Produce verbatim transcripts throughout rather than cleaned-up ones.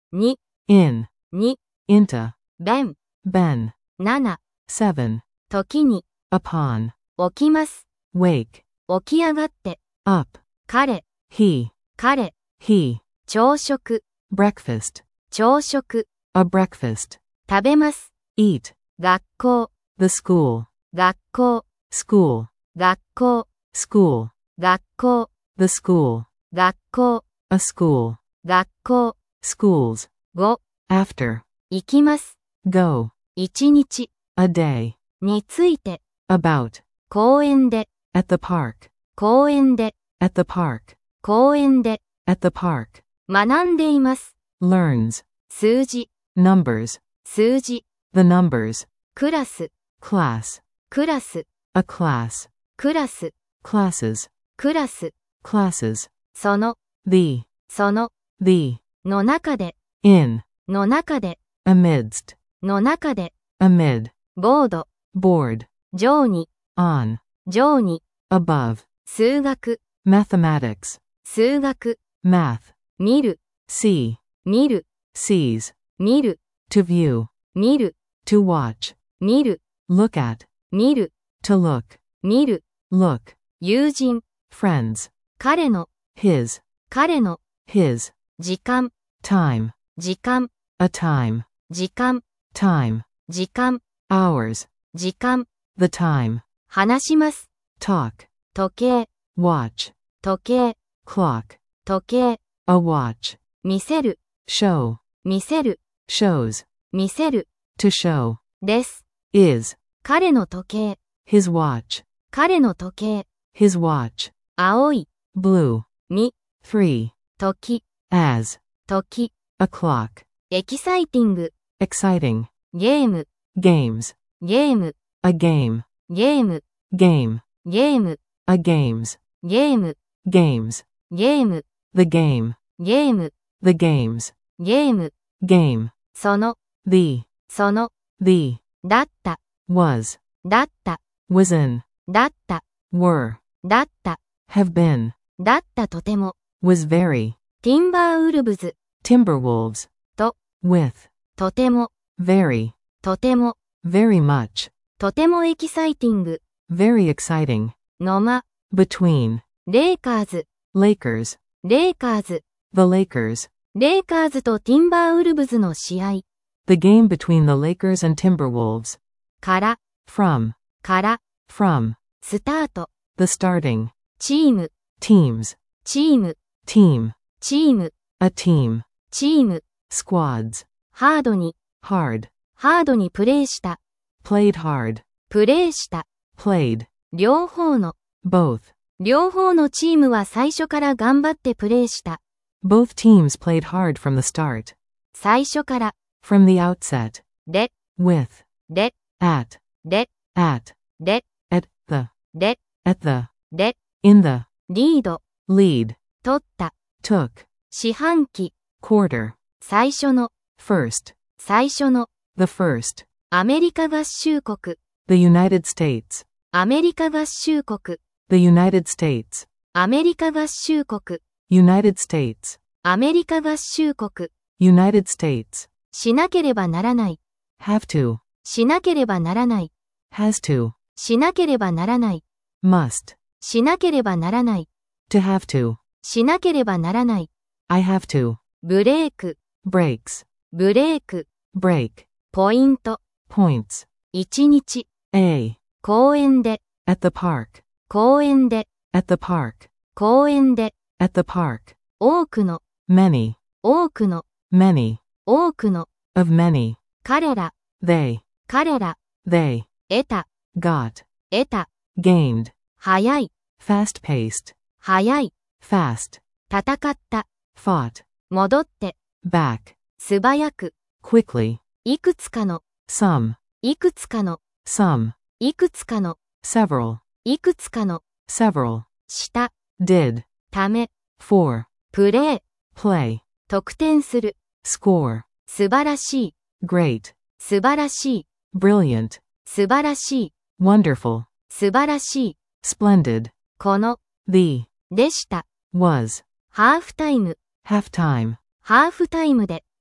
に、 in, に、 into, 弁、 ben, なな、 seven, 時に、 upon, 起きます、 wake, 起き上がって、 up, 彼、 he, 彼、 he, 朝食、 breakfast, 朝食、 a breakfast, 食べます、 eat, 学校、 the school, 学校、 school, 学校、 school, 学校、 the school, 学校、 a school, 学校、 schools, ご、 after, 行きます、 go, 一日、 a day, について、 about, 公園で、 at the park, 公園で、 at the park, 公園で、 at the park, 学んでいます、 learns, 数字、 numbers, 数字、 the numbers, クラス、 class, クラス、 a class, クラス、 classes, クラス、 classes, その、 the, その、 the, の中で、 in, の中で、 amidst, の中で、 amid, ボード、 board, 上に、 on, 上に、 above, 数学、 mathematics, 数学、 math, 見る、 see, 見る、 sees, 見る、 to view, 見る、 to watch, 見る、 look at, 見る、 to look, 見る、 look, 友人、 friends, 彼の、 his, 彼の、 his, 時間、 time, 時間、 a time, 時間、 time, 時間、 hours, 時間、 the time, 話します、 talk, 時計、 watch, 時計、 clock, 時計、 a watch, 見せる、 show, 見せる、 shows, 見せる、 to show, です。 is, 彼の時計、 his watch, 彼の時計、 his watch, 青い、 blue, に、 three, 時、 as, 時、 a clock, エキサイティング、 exciting, ゲーム、 games, ゲーム、 a game, ゲーム、 game, ゲーム、 a games, ゲーム、 games, ゲーム、 the game, ゲーム、 the games, ゲーム、 game, その、 the, その、 the, だった、 was, だった、 was in, だった、 were, だった、 have been, だったとても、 was very, ティンバーウルブズ、 timberwolves, と、 with, とても、 very, とても、 very much, とてもエキサイティング、 very exciting, のま、 between, レイカーズ、 Lakers, レイカーズ、 the Lakers, レイカーズとティンバーウルブズの試合、 the game between the Lakers and Timberwolves, から、 from, から、 from, スタート、 the starting, チーム、 teams, チーム、 team, チーム、 a team, チーム、 squads, ハードに、 hard, ハードにプレイした、 played hard, プレイした、 played, 両方の、 both, 両方のチームは最初から頑張ってプレイした、 both teams played hard from the start, 最初から、 from the outset, で、 with, で、 at, で、 at, で、 at the, で、 at the, で、 in the, リード、 lead, 取った、 took, 四半期、 quarter, 最初の、 first, 最初の、 the first, アメリカ合衆国、 the United States, アメリカ合衆国、 the United States, アメリカ合衆国、 United States, アメリカ合衆国、 United States, しなければならない、 have to, しなければならない、 has to, しなければならない、 must, しなければならない、 to have to, しなければならない、 I have to, ブレーク、 breaks, ブレーク、 break, ポイント、 points, 一日、 a, 公園で、 at the park, 公園で、 at the park, 公園で、 at the park, 多くの、 many, 多くの、 many, 多くの、 of many, 彼ら、 they, 彼ら、 they, 得た、 got, 得た、 gained, 早い、 fast paced, 早い、 fast, 戦った、 fought, 戻って、 back, 素早く、 quickly, いくつかの、 some, いくつかの、 some, いくつかの、 several, いくつかの、 several, した、 did, ため、 for, プレー、 play, 得点する、 score, 素晴らしい、 great, 素晴らしい、 brilliant, 素晴らしい、 wonderful, 素晴らしい、 splendid, この、 the, でした、 was, ハーフタイム、 halftime, ハーフタイムで、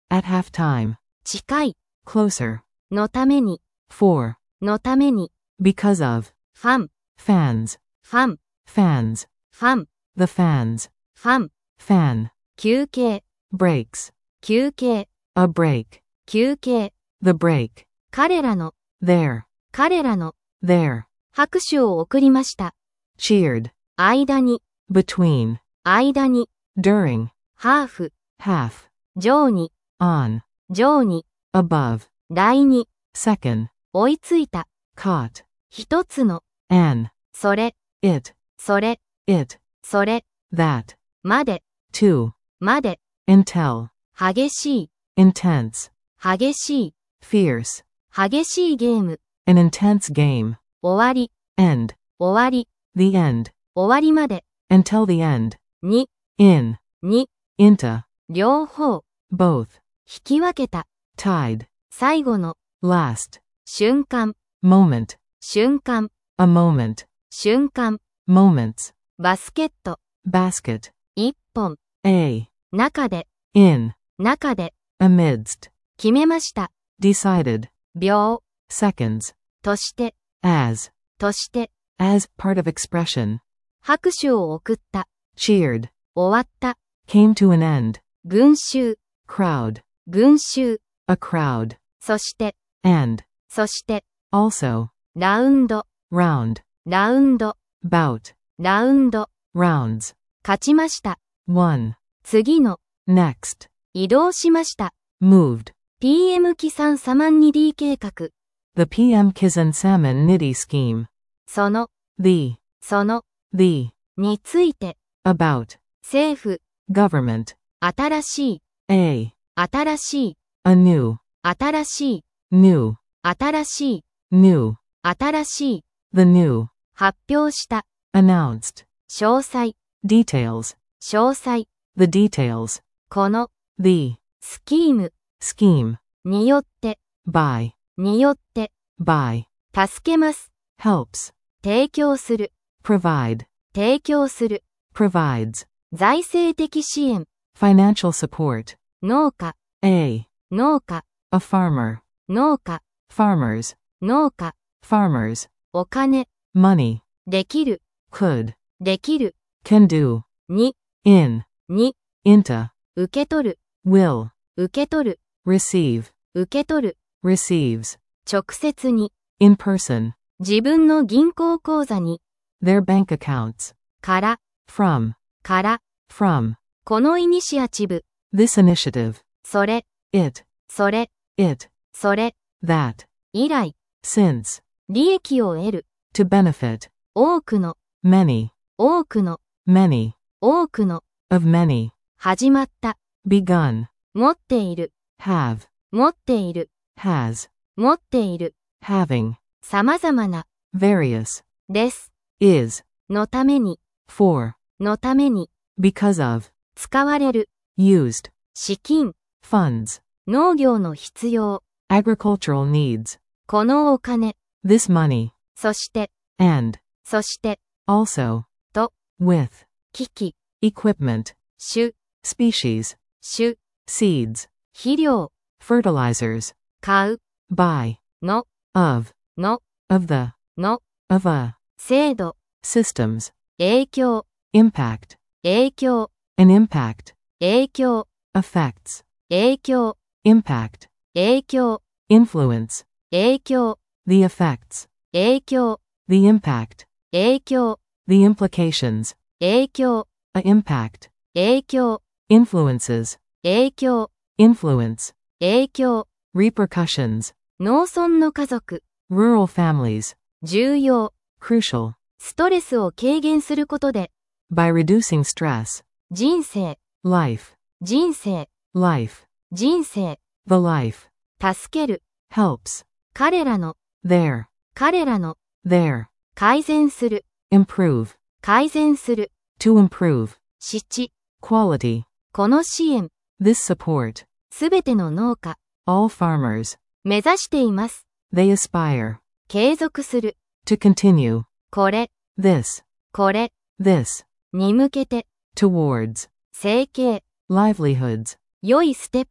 At halftime. 近い、 Closer. のために、 For. のために、 Because of. ファン、 Fans. ファン、 Fans. ファン、 The fans. ファン、 Fan. 休憩、 Breaks. 休憩、 A break. 休憩、 The break. 彼らの、 There. 彼らの、 There. 拍手を送りました。 Cheered. 間に、 Between. 間に、 During. ハーフ、 Half. 上に、 On. 上に、 Above. 第二、 Second. 追いついた。 Caught. 一つの、 An. それ、 It. それ、 It. それ、 That. まで、 To. まで、 Until. 激しい、 Intense. 激しい、 Fierce. 激しいゲーム、 An intense game. 終わり、 End. 終わり、 The end. 終わりまで、 Until the end. に、 In. に、 Into. 両方、 Both. 引き分けた。 Tied. 最後の、 Last. 瞬間、 Moment. 瞬間、 A moment. 瞬間、 Moments. バスケット、 Basket. 一本、 A. 中で、 In. 中で、 Amidst. 決めました。 Decided. 秒、 Seconds. として、 As. として、 As part of expression. 拍手を送った。 Cheered. 終わった。 Came to an end. 群衆、 Crowd. 群衆、 A crowd. そして、 And. そして、 Also. ラウンド、 Round. ラウンド、 Bout. ラウンド、 Rounds. 勝ちました。 One. 次の、 Next. 移動しました。 Moved. ピーエム キサンサマンニディ計画。 The P M Kizan Salmon Nidhi Scheme. その、 The. その、 The. について、 About. 政府、 Government. 新しい、 A. 新しい、 A new. 新しい、 New. 新しい、 New. 新しい、 The new. 発表した、 Announced. 詳細、 Details. 詳細、 The details. この、 The. スキーム、 Scheme. によって、 By. によって、 By. 助けます、 Helps. 提供する、 Provide. 提供する、 Provides. 財政的支援、 Financial support. 農家、 A. 農家、 A farmer. 農家、 Farmers. 農家、 Farmers. お金、 Money. できる、 Could. できる、 Can do. に、 In. に、 Into. 受け取る、 Will. 受け取る、 Receive. 受け取る、 Receives. 直接に、 In person. 自分の銀行口座に、 Their bank accounts. から、 From. から、 From. このイニシアチブ、 This initiative. それ、 It. それ、 It. それ、 That. 以来、 Since. 利益を得る、 To benefit. 多くの、 Many. 多くの、 Many. 多くの、 Of many. 始まった、 Begun. 持っている、 Have. 持っている、 Has. 持っている、 Having. 様々な、 Various. です、 Is. のために、 For. のために、 Because of. 使われる、 Used. 資金、 Funds. 農業の必要、 Agricultural needs. このお金、 This money. そして、 And. そして、 Also. と、 With. 機器、 Equipment. 種、 Species. 種、 Seeds. 肥料、 Fertilizers. 買う、 By. の、 Of. の、 Of the. の、 Of a. 制度、 Systems. 影響、 Impact. 影響、 An impact. 影響、 Effects. 影響、 Impact. 影響、 Influence. 影響、 The effects. 影響、 The impact. 影響、 The implications. 影響、 A impact. 影響、 Influences. 影響、 Influence. 影響、 Repercussions. 農村の家族、 Rural families. 重要、 Crucial. ストレスを軽減することで、 By reducing stress. 人生、 Life. 人生、 Life. 人生、 The life. 助ける、 Helps. 彼らの、 There. 彼らの、 There. 改善する、 Improve. 改善する、 To improve. 質、 Quality. この支援、 This support. すべての農家、 All farmers. 目指しています。 They aspire. 継続する、 To continue. これ、 This. これ、 This. に向けて、 Towards. 生計、 Livelihoods. 良いステップ、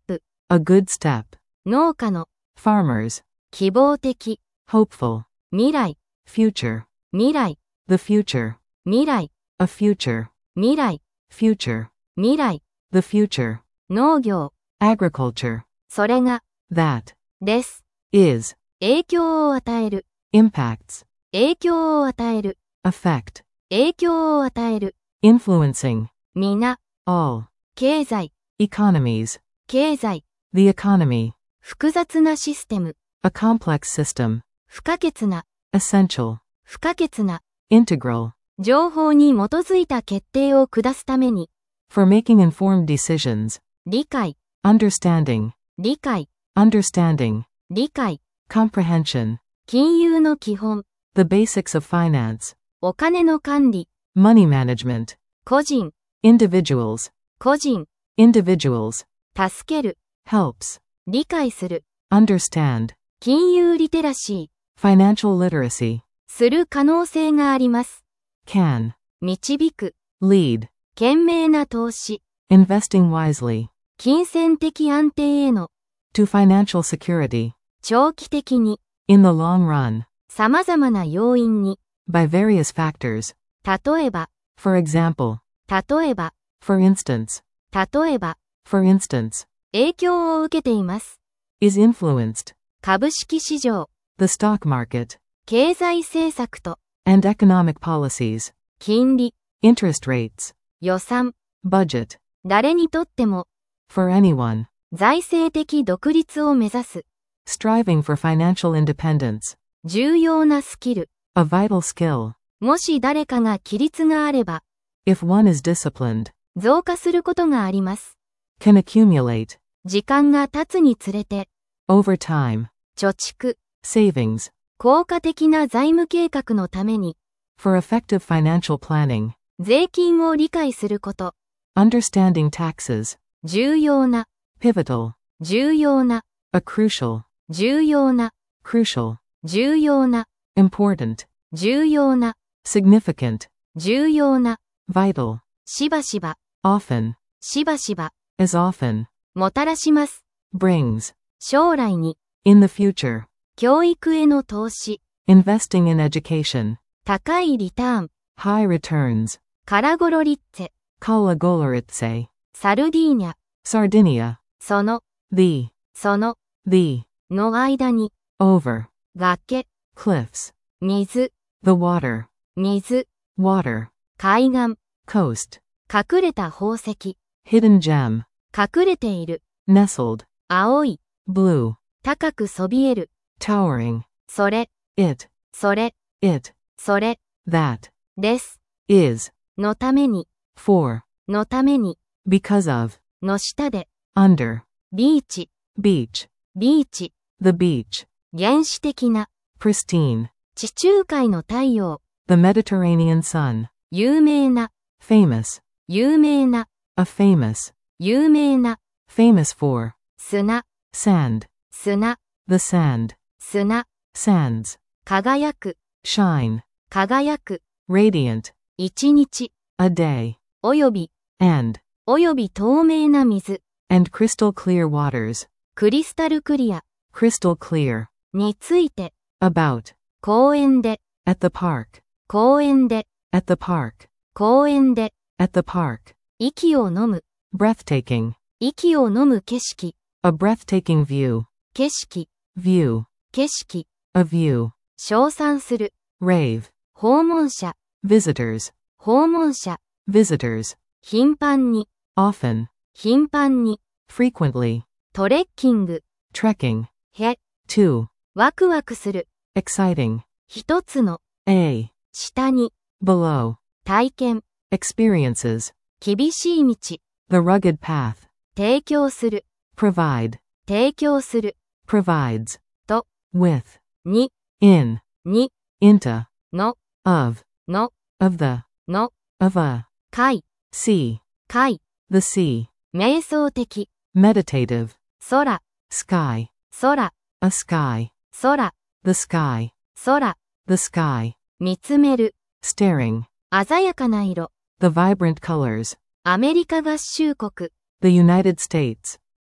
A good step. 農家の Farmers. 希望的 Hopeful. 未来 Future. 未来 The future. 未来 A future. 未来 Future. 未来 The future. 農業 Agriculture. それが That. です Is. 影響を与える Impacts. 影響を与える Affect. 影響を与える Influencing. 皆 All. 経済 Economies. 経済 The economy. 複雑なシステム A complex system. 不可欠な Essential. 不可欠な Integral. 情報に基づいた決定を下すために For making informed decisions. 理解 Understanding. 理解 Understanding. 理解 Comprehension. 金融の基本 The basics of finance. お金の管理 Money management. 個人 Individuals. 個人 Individuals. 助ける Helps. 理解する Understand. 金融リテラシー Financial literacy. する可能性があります Can. 導く Lead. 賢明な投資 Investing wisely. 金銭的安定への To financial security. 長期的に In the long run. 様々な要因に By various factors. 例えば For example. 例えば For instance. 例えば For instance. 影響を受けています Is influenced. 株式市場 The stock market. 経済政策と And economic policies. 金利 Interest rates. 予算 Budget. 誰にとっても For anyone. 財政的独立を目指す Striving for financial independence. 重要なスキル A vital skill. もし誰かが規律があれば If one is disciplined. 増加することがあります Can accumulate. 時間が経つにつれて Over time. 貯蓄 Savings. 効果的な財務計画のために For effective financial planning. 税金を理解すること Understanding taxes. 重要な Pivotal. 重要な A crucial. 重要な Crucial. 重要な Important. 重要な Significant. 重要な Vital. しばしば Often. しばしば As often. もたらします Brings. 将来に In the future. 教育への投資 Investing in education. 高いリターン High returns. カラゴロリッツェ Kalagoloritse. サルディーニャ Sardinia. その The. その The. の間に Over. 崖 Cliffs. 水 The water. 水 Water. 海岸 Coast. 隠れた宝石 Hidden gem. 隠れている Nestled. 青い Blue. 高くそびえる Towering. それ It. それ It. それ That. です Is. のために For. のために Because of. の下で Under. ビーチ Beach. ビーチ The beach. 原始的な Pristine. 地中海の太陽 The Mediterranean sun. 有名な Famous. 有名な A famous. 有名な Famous for. 砂 Sand. 砂 The sand. 砂 Sands. 輝く Shine. 輝く Radiant. 一日 A day. および And. および透明な水 And crystal clear waters. クリスタルクリア Crystal clear. について About. 公園で At the park. 公園で At the park. 公園で At the park. 息を飲む Breathtaking. 息を飲む景色 A breathtaking view. 景色 View. 景色 A view. 称賛する Rave. 訪問者 Visitors. 訪問者 Visitors. 頻繁に Often. 頻繁に Frequently. トレッキング Trekking. へ To. ワクワクする Exciting. 一つの A. 下に Below. 体験 Experiences. 厳しい道 The rugged path. 提供する Provide. 提供する Provides. と With. に In. に Into. の Of. の Of the. の Of a. 海 Sea. 海 The sea. 瞑想的 Meditative. 空 Sky. 空 A sky. 空 The sky. 空 The sky. 見つめる Staring. 鮮やかな色 The vibrant colors. アメリカ合衆国 The United States.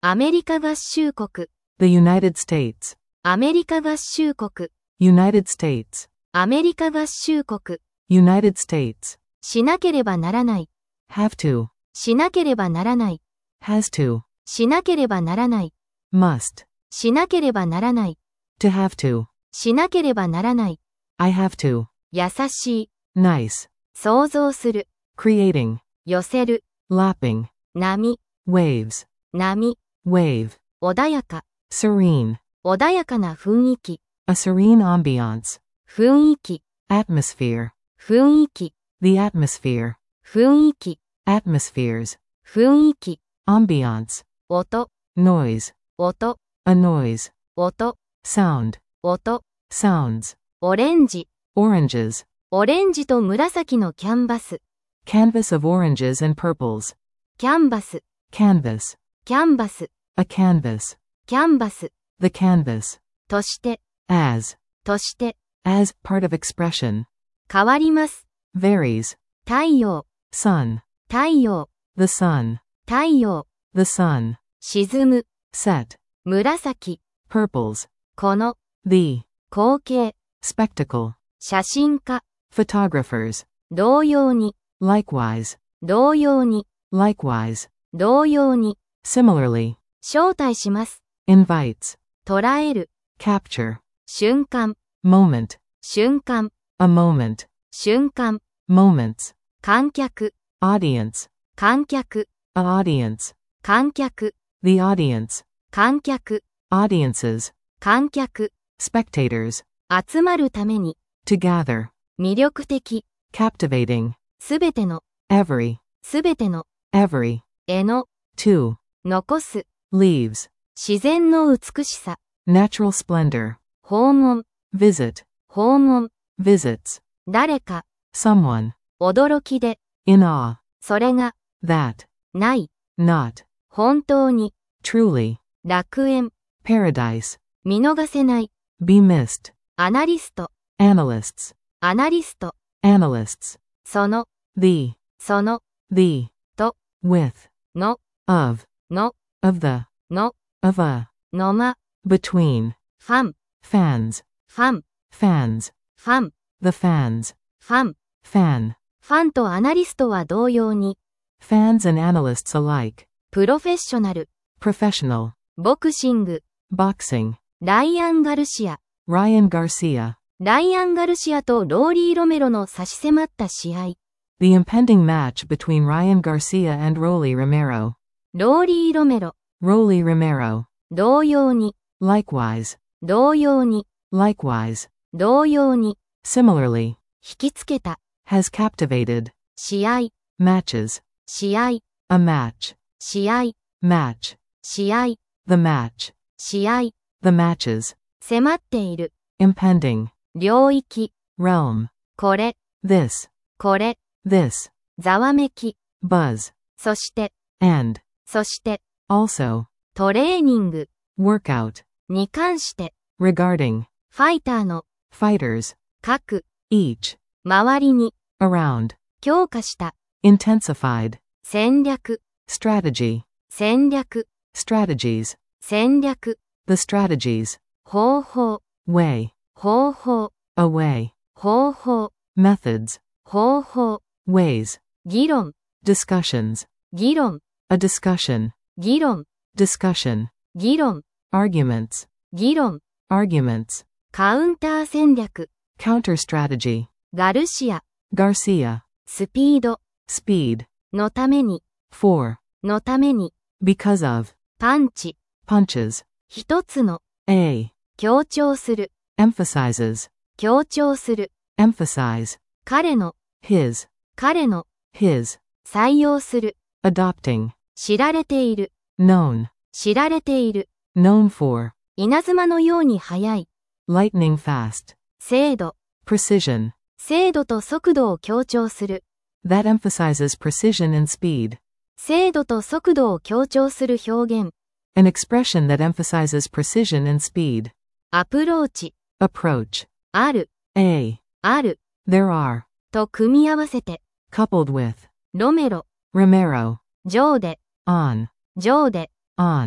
アメリカ合衆国、 The United States. アメリカ合衆国、 United States. アメリカ合衆国、 United States. しなければならない、 Have to. しなければならない、 Has to. しなければならない、 Must. しなければならない、 To have to. しなければならない、 I have to. 優しい、 Nice. 想像する、 Creating. 寄せる、 Lapping. 波、 Waves. 波、 Wave. 穏やか、 Serene. 穏やかな雰囲気、 A serene ambiance. 雰囲気、 Atmosphere. 雰囲気、 The atmosphere. 雰囲気、 Atmospheres. 雰囲気、 Ambiance. 音、 Noise. 音、 A noise. 音、 Sound. 音、 Sounds. オレンジ、 Oranges. オレンジと紫のキャンバス、 Canvas of oranges and purples. キャンバス、 Canvas. キャンバス、 A canvas. キャンバス、 The canvas. として、 As. として、 As part of expression. 変わります。 Varies. 太陽、 Sun. 太陽、 The sun. 太陽、 The sun. 沈む、 Set. 紫、 Purples. この、 The. 光景、 Spectacle. 写真家、 Photographers. 同様に、 Likewise. 同様に、 Likewise. 同様に、 Similarly. 招待します。 Invites. 捉える、 Capture. 瞬間、 Moment. 瞬間、 A moment. 瞬間、 Moments. 観客、 Audience. 観客、 A audience. 観客、 The audience. 観客、 Audiences. 観客、 Spectators. 集まるために、 To gather. 魅力的、 Captivating. すべての、 Every. すべての、 Every. 絵の、 To. 残す、 Leaves. 自然の美しさ、 Natural splendor. 訪問、 Visit. 訪問、 Visits. 誰か、 Someone. 驚きで、 In awe. それが、 That. ない、 Not. 本当に、 Truly. 楽園、 Paradise. 見逃せない、 Be missed. アナリスト、 Analysts. アナリスト、 Analysts. その、 The. その、 The. と、 With. の、 Of. の、 Of the. の、 Of a. のま、 Between. ファン、 Fans. ファン、 Fans. ファン、 The fans. ファン、 Fan. ファンとアナリストは同様に、 Fans and analysts alike. プロフェッショナル、 Professional. ボクシング、 Boxing. ライアン・ガルシア、 Ryan Garcia. ライアン・ガルシアとローリー・ロメロの差し迫った試合、 The impending match between Ryan Garcia and Rolly Romero. ローリー・ロメロ、 Rolly Romero. 同様に、 Likewise. 同様に、 Likewise. 同様に、 Similarly. 引きつけた、 Has captivated. 試合、 Matches. 試合、 A match. 試合、 Match. 試合、 The match. 試合、 The matches. 迫っている、 Impending. 領域、 Realm. これ、 This. これ、 This. ざわめき、 Buzz. そして、 And. そして、 Also. トレーニング Workout. に関して、 Regarding. ファイターの Fighters. 各、 Each. 周りに Around. 強化した Intensified. 戦略、 Strategy. 戦略、 Strategies. 戦略、 The strategies. 方法、 Way. 方法、 A way. 方法、 Methods. 方法、 Ways. 議論、 Discussions. 議論、 A discussion. 議論、 Discussion. 議論、 Arguments. 議論、 Arguments. カウンター戦略、 Counter strategy. ガルシア、 Garcia. スピード Speed. のために、 For. のために、 Because of. パンチ、 Punches. 一つの、 A. 強調する、 Emphasizes. 強調する、 Emphasize. 彼の、 His. 彼の、 His. 採用する、 Adopting. 知られている、 Known. 知られている、 Known for. 稲妻のように速い、 Lightning fast. 精度、 Precision. 精度と速度を強調する、 That emphasizes precision and speed. 精度と速度を強調する表現、 An expression that emphasizes precision and speed. アプローチ、 Approach. ある、 A. ある、 There are. と組み合わせて、 Coupled with. ロメロ、 Romero. 上で、 On. 上で、 On.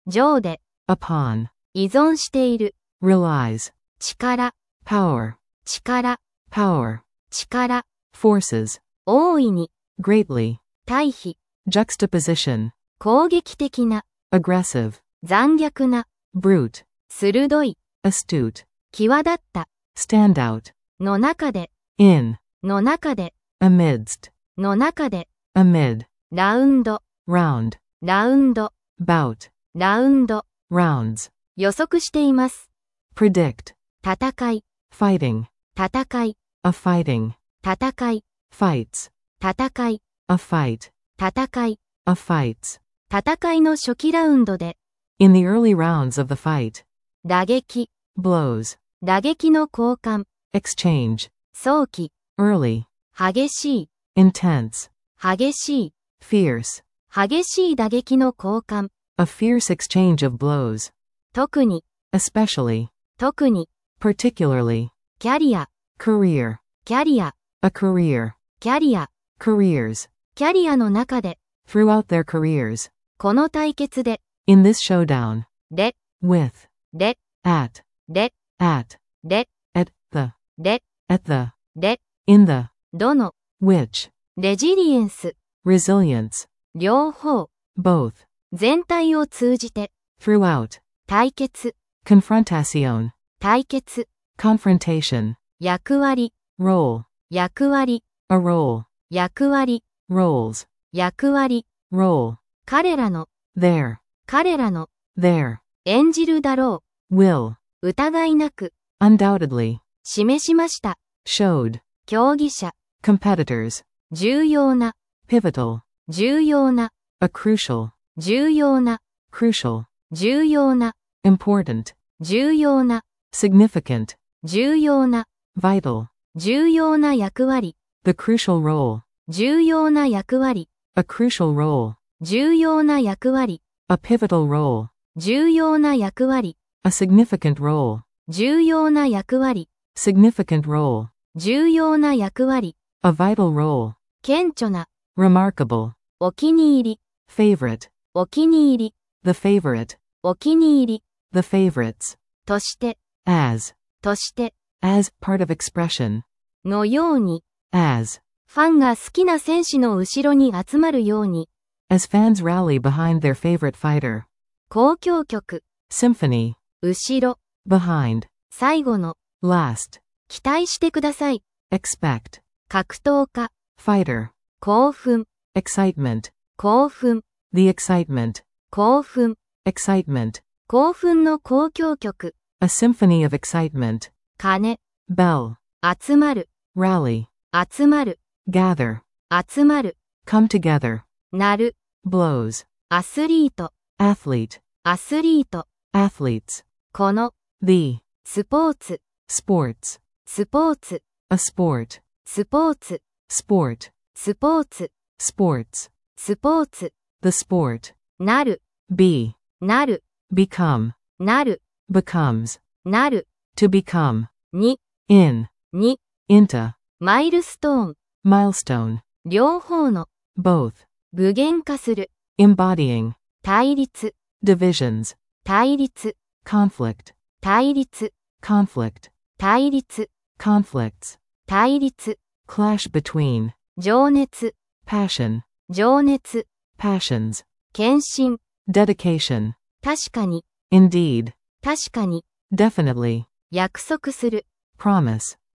上で、 upon, 依存している、 relies, 力、 power, 力、 power, 力、 forces, 大いに、 greatly, 対比、 juxtaposition, 攻撃的な、 aggressive, 残虐な、 brute, 鋭い、 astute, 際立った、 stand out, の中で、 in, の中で、 amidst, の中で、 amid, ラウンド、 round, ラウンド、 bout, ラウンド、 rounds, 予測しています。 predict, 戦い、 fighting, 戦い、 a fighting, 戦い、 fights, 戦い、 a fight, 戦い、 a fights, 戦いの初期ラウンドで、 in the early rounds of the fight, 打撃、 blows, 打撃の交換、 exchange, 早期、 early, 激しい、 intense, 激しい、 fierce, 激しい打撃の交換、 a fierce exchange of blows, 特に、 especially, 特に、 particularly, キャリア、 career, キャリア、 a career, キャリア、 careers, キャリアの中で、 throughout their careers, この対決で、 in this showdown, で、 with, で、 at, で、 at, で、 at the, で、 at the, で、 in the, どの、 which, レジリエンス、 resilience, 両方、 both, 全体を通じて、 throughout, 対決、 confrontation, 対決、 confrontation, 役割、 role, 役割、 a role, 役割、 roles, 役割、 role, 彼らの、 their, 彼らの、 their, 演じるだろ will, う、疑いなく、 undoubtedly, 示しました。 showed, 競技者、 competitors, 重要な、 pivotal, 重要な、 a crucial, 重要な、 crucial, 重要な、 important, 重要な、 significant, 重要な、 vital, 重要な役割、 the crucial role, 重要な役割、 a crucial role, 重要な役割、 a pivotal role, 重要な役割、 a significant role, 重要な役割、 significant role, 重要な役割、 a vital role, 顕著な、 remarkable, お気に入り、 favorite, お気に入り、 the favorite, お気に入り、 the favorites, として、 as, として、 as part of expression, のように、 as, ファンが好きな選手の後ろに集まるように、 as fans rally behind their favorite fighter, 交響曲、 symphony, 後ろ、 behind, 最後の、 last, 期待してください。 expect, 格闘家、 fighter, 興奮、 excitement, 興奮、 the excitement, 興奮、 excitement, 興奮の交響曲、 a symphony of excitement, 鐘、 bell, 集まる、 rally, 集まる、 gather, 集まる、 come together, 鳴る、 blows, アスリート、 athlete, アスリート、 athletes, この、 the, スポーツ、 sports, スポーツ、 a sport, スポーツ、 sport, スポーツ、 sports, スポーツ、 the sport, なる、 be, なる、 become, なる、 becomes, なる、 to become, に、 in, に、 into, マイルストーン、 milestone, 両方の、 both, 具現化する、 embodying, 対立、 divisions, 対立、 conflict, 対立、 conflict, 対立、 conflicts, 対立、 clash between, 情熱、 passion, 情熱、 passions, 献身、 dedication, 確かに、 indeed, 確かに、 definitely, 約束する、 promise,